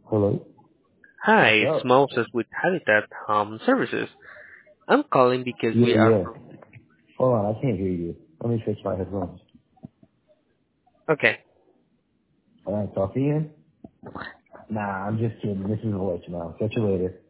Hello? Hi, What's it's up? Moses with Habitat Home Services. I'm calling because Yeah, we are. yeah. Hold on, I can't hear you. Let me fix my headphones. Okay. All right, talk to you? Nah, I'm just kidding. This is a voicemail. Catch you later.